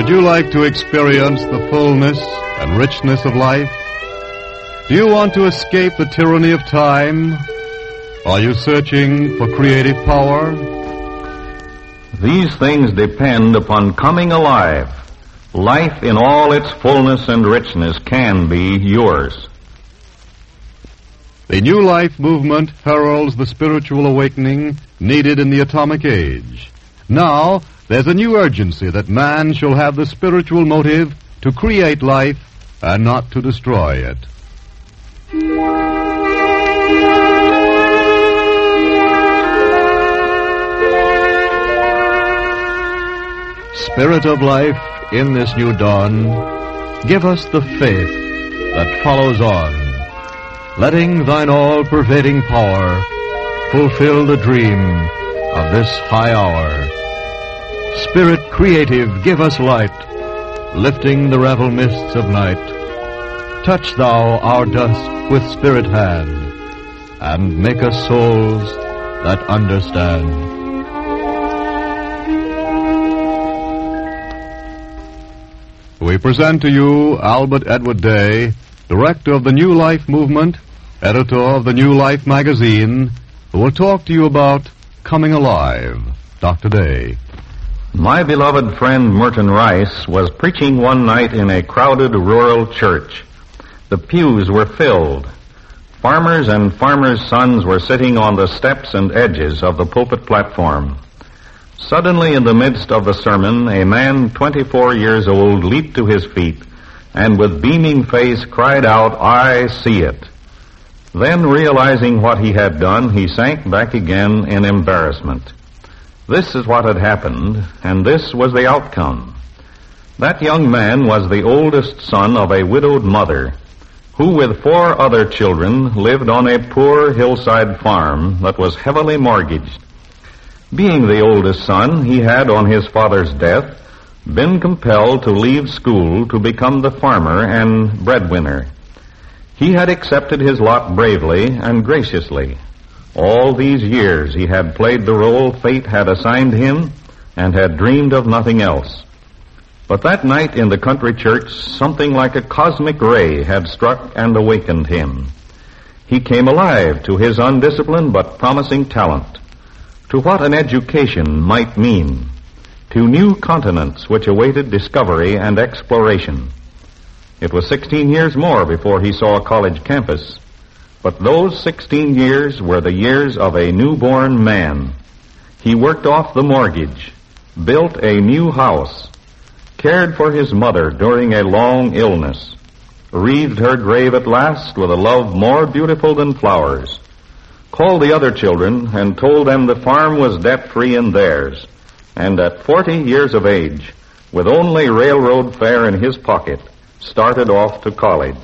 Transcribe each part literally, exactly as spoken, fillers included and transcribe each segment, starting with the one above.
Would you like to experience the fullness and richness of life? Do you want to escape the tyranny of time? Are you searching for creative power? These things depend upon coming alive. Life in all its fullness and richness can be yours. The New Life movement heralds the spiritual awakening needed in the atomic age. Now, there's a new urgency that man shall have the spiritual motive to create life and not to destroy it. Spirit of life, in this new dawn, give us the faith that follows on, letting thine all-pervading power fulfill the dream of this high hour. Spirit creative, give us light, lifting the revel mists of night. Touch thou our dust with spirit hand, and make us souls that understand. We present to you Albert Edward Day, director of the New Life movement, editor of the New Life magazine, who will talk to you about coming alive. Doctor Day. My beloved friend Merton Rice was preaching one night in a crowded rural church. The pews were filled. Farmers and farmers' sons were sitting on the steps and edges of the pulpit platform. Suddenly, in the midst of the sermon, a man twenty-four years old leaped to his feet and with beaming face cried out, "I see it." Then, realizing what he had done, he sank back again in embarrassment. This is what had happened, and this was the outcome. That young man was the oldest son of a widowed mother, who with four other children lived on a poor hillside farm that was heavily mortgaged. Being the oldest son, he had, on his father's death, been compelled to leave school to become the farmer and breadwinner. He had accepted his lot bravely and graciously. All these years he had played the role fate had assigned him and had dreamed of nothing else. But that night in the country church, something like a cosmic ray had struck and awakened him. He came alive to his undisciplined but promising talent, to what an education might mean, to new continents which awaited discovery and exploration. It was sixteen years more before he saw a college campus, but those sixteen years were the years of a newborn man. He worked off the mortgage, built a new house, cared for his mother during a long illness, wreathed her grave at last with a love more beautiful than flowers, called the other children and told them the farm was debt-free in theirs, and at forty years of age, with only railroad fare in his pocket, started off to college.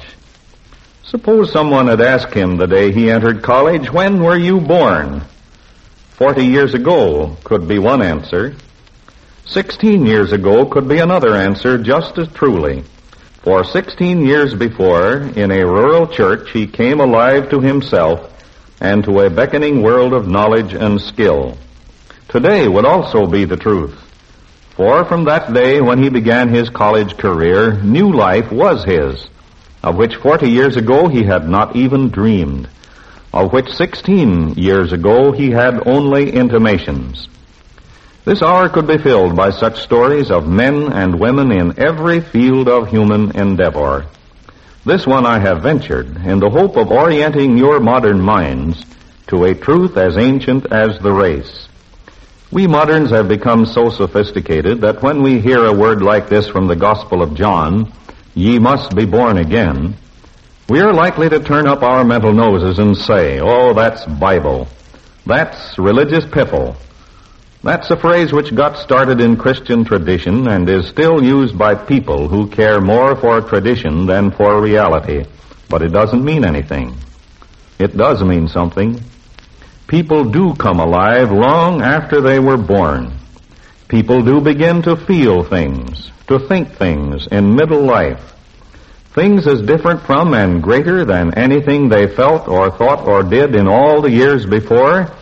Suppose someone had asked him the day he entered college, "When were you born?" Forty years ago could be one answer. Sixteen years ago could be another answer just as truly. For sixteen years before, in a rural church, he came alive to himself and to a beckoning world of knowledge and skill. Today would also be the truth. For from that day when he began his college career, new life was his, of which forty years ago he had not even dreamed, of which sixteen years ago he had only intimations. This hour could be filled by such stories of men and women in every field of human endeavor. This one I have ventured in the hope of orienting your modern minds to a truth as ancient as the race. We moderns have become so sophisticated that when we hear a word like this from the Gospel of John, "Ye must be born again," we are likely to turn up our mental noses and say, "Oh, that's Bible. That's religious piffle. That's a phrase which got started in Christian tradition and is still used by people who care more for tradition than for reality. But it doesn't mean anything." It does mean something. People do come alive long after they were born. People do begin to feel things, to think things in middle life. Things as different from and greater than anything they felt or thought or did in all the years before,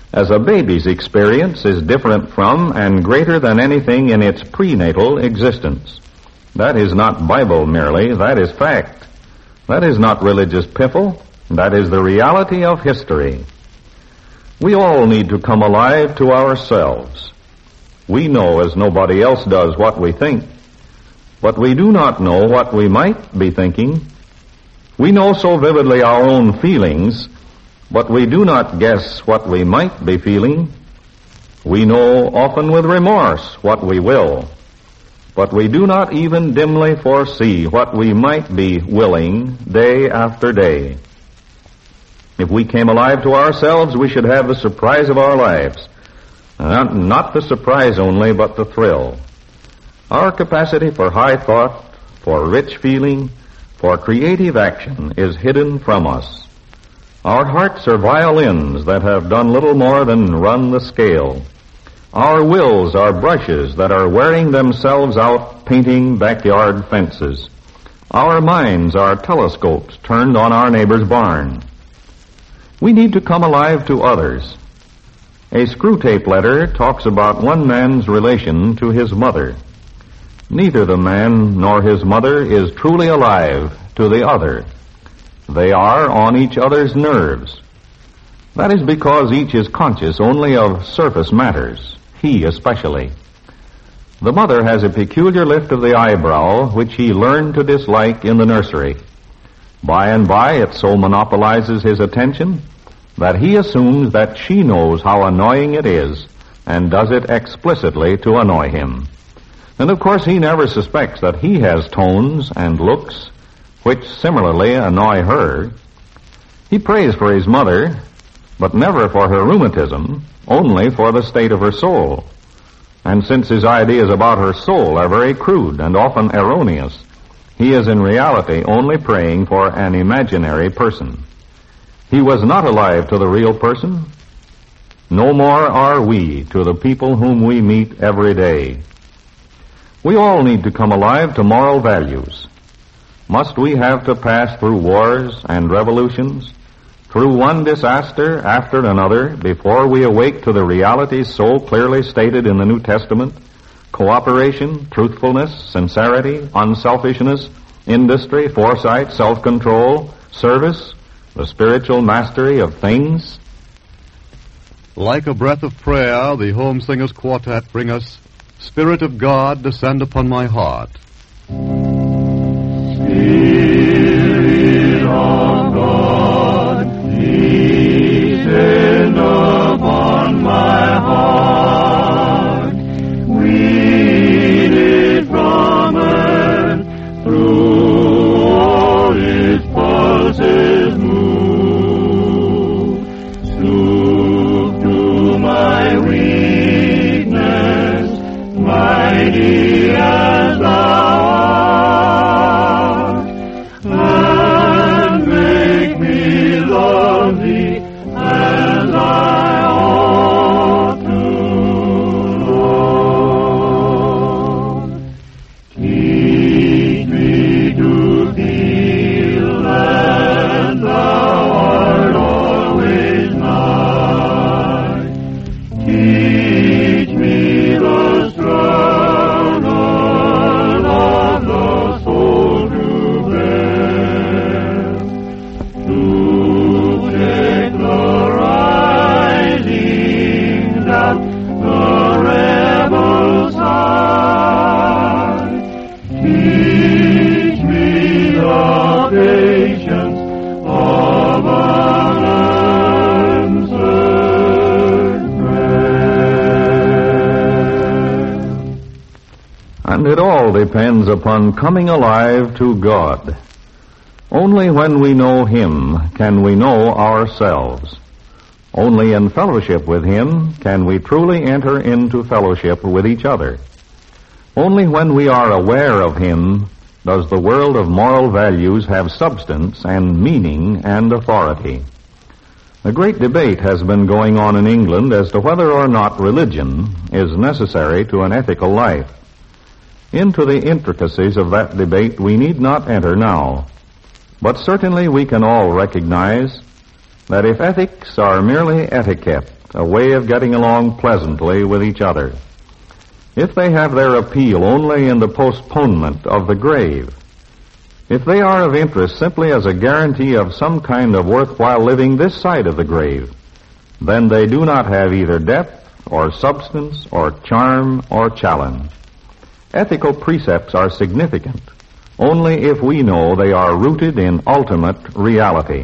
as a baby's experience is different from and greater than anything in its prenatal existence. That is not Bible merely, that is fact. That is not religious piffle, that is the reality of history. We all need to come alive to ourselves. We know as nobody else does what we think, but we do not know what we might be thinking. We know so vividly our own feelings, but we do not guess what we might be feeling. We know often with remorse what we will, but we do not even dimly foresee what we might be willing day after day. If we came alive to ourselves, we should have the surprise of our lives. Not, not the surprise only, but the thrill. Our capacity for high thought, for rich feeling, for creative action is hidden from us. Our hearts are violins that have done little more than run the scale. Our wills are brushes that are wearing themselves out painting backyard fences. Our minds are telescopes turned on our neighbor's barn. We need to come alive to others. A Screwtape letter talks about one man's relation to his mother. Neither the man nor his mother is truly alive to the other. They are on each other's nerves. That is because each is conscious only of surface matters, he especially. The mother has a peculiar lift of the eyebrow which he learned to dislike in the nursery. By and by it so monopolizes his attention that he assumes that she knows how annoying it is and does it explicitly to annoy him. And of course he never suspects that he has tones and looks which similarly annoy her. He prays for his mother, but never for her rheumatism, only for the state of her soul. And since his ideas about her soul are very crude and often erroneous, he is in reality only praying for an imaginary person. He was not alive to the real person. No more are we to the people whom we meet every day. We all need to come alive to moral values. Must we have to pass through wars and revolutions, through one disaster after another, before we awake to the realities so clearly stated in the New Testament? Cooperation, truthfulness, sincerity, unselfishness, industry, foresight, self-control, service, the spiritual mastery of things. Like a breath of prayer, the Home Singers Quartet bring us Spirit of God, Descend Upon My Heart. Spirit of God, descend upon my heart. Weed it from earth, through all its pulses move. Stoop to my weakness, mighty as thou art, and make me love thee as I ought to, Lord. Teach me to feel that thou art always nigh. Teach me the struggle of the soul to bear, to take the rising down the rebel side. Teach me the patience of an answered prayer. And it all depends upon coming alive to God. Only when we know Him can we know ourselves. Only in fellowship with Him can we truly enter into fellowship with each other. Only when we are aware of Him does the world of moral values have substance and meaning and authority. A great debate has been going on in England as to whether or not religion is necessary to an ethical life. Into the intricacies of that debate we need not enter now, but certainly we can all recognize that if ethics are merely etiquette a way of getting along pleasantly with each other. If they have their appeal only in the postponement of the grave, if they are of interest simply as a guarantee of some kind of worthwhile living this side of the grave, then they do not have either depth or substance or charm or challenge. Ethical precepts are significant only if we know they are rooted in ultimate reality.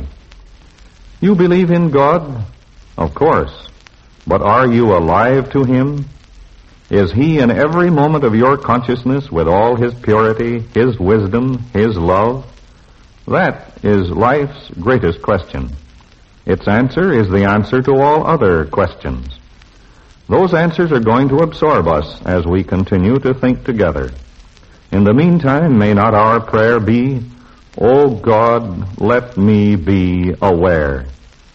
You believe in God? Of course. But are you alive to Him? Is He in every moment of your consciousness with all His purity, His wisdom, His love? That is life's greatest question. Its answer is the answer to all other questions. Those answers are going to absorb us as we continue to think together. In the meantime, may not our prayer be, "O God, let me be aware."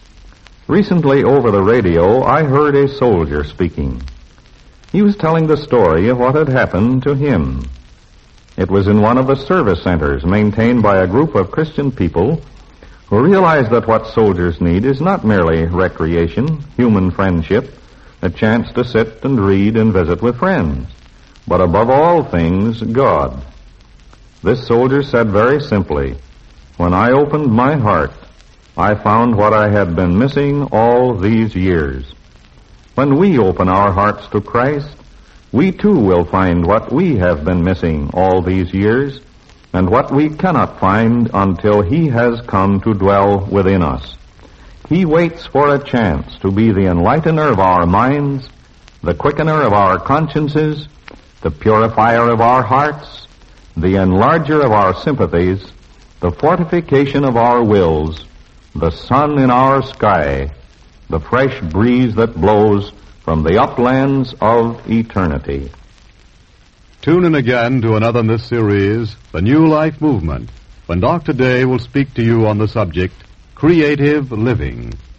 Recently over the radio, I heard a soldier speaking. He was telling the story of what had happened to him. It was in one of the service centers maintained by a group of Christian people who realize that what soldiers need is not merely recreation, human friendship, a chance to sit and read and visit with friends, but above all things, God. This soldier said very simply, "When I opened my heart, I found what I had been missing all these years." When we open our hearts to Christ, we too will find what we have been missing all these years, and what we cannot find until He has come to dwell within us. He waits for a chance to be the enlightener of our minds, the quickener of our consciences, the purifier of our hearts, the enlarger of our sympathies, the fortification of our wills, the sun in our sky, the fresh breeze that blows from the uplands of eternity. Tune in again to another in this series, The New Life Movement, when Doctor Day will speak to you on the subject, Creative Living.